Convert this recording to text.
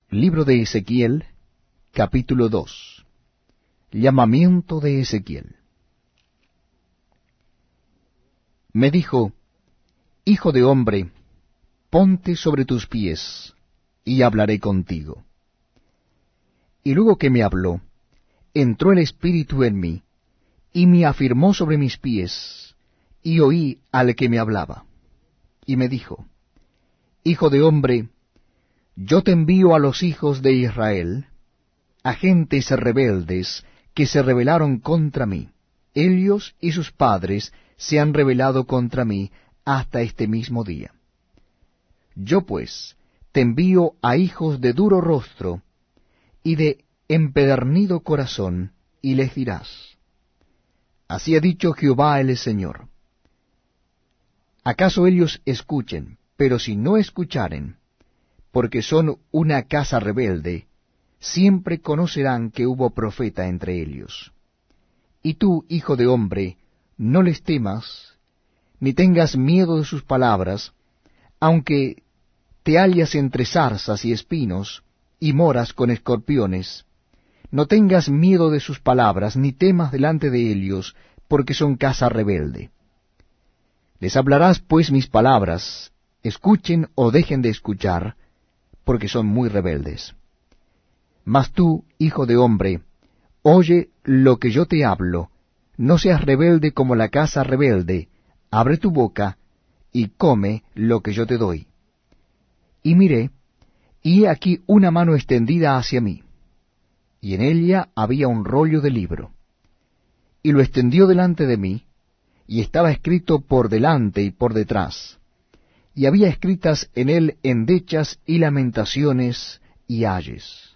Libro de Ezequiel, capítulo 2. Llamamiento de Ezequiel. Me dijo: Hijo de hombre, ponte sobre tus pies, y hablaré contigo. Y luego que me habló, entró el Espíritu en mí, y me afirmó sobre mis pies, y oí al que me hablaba. Y me dijo: Hijo de hombre, yo te envío a los hijos de Israel, a gentes rebeldes que se rebelaron contra mí. Ellos y sus padres se han rebelado contra mí hasta este mismo día. Yo pues te envío a hijos de duro rostro y de empedernido corazón, y les dirás: Así ha dicho Jehová el Señor. ¿Acaso ellos escuchen? Pero si no escucharen, porque son una casa rebelde, siempre conocerán que hubo profeta entre ellos. Y tú, hijo de hombre, no les temas, ni tengas miedo de sus palabras, aunque te hallas entre zarzas y espinos, y moras con escorpiones. No tengas miedo de sus palabras, ni temas delante de ellos, porque son casa rebelde. Les hablarás pues mis palabras, escuchen o dejen de escuchar, porque son muy rebeldes. Mas tú, hijo de hombre, oye lo que yo te hablo, no seas rebelde como la casa rebelde, abre tu boca, y come lo que yo te doy. Y miré, y he aquí una mano extendida hacia mí, y en ella había un rollo de libro. Y lo extendió delante de mí, y estaba escrito por delante y por detrás, y había escritas en él endechas y lamentaciones y ayes.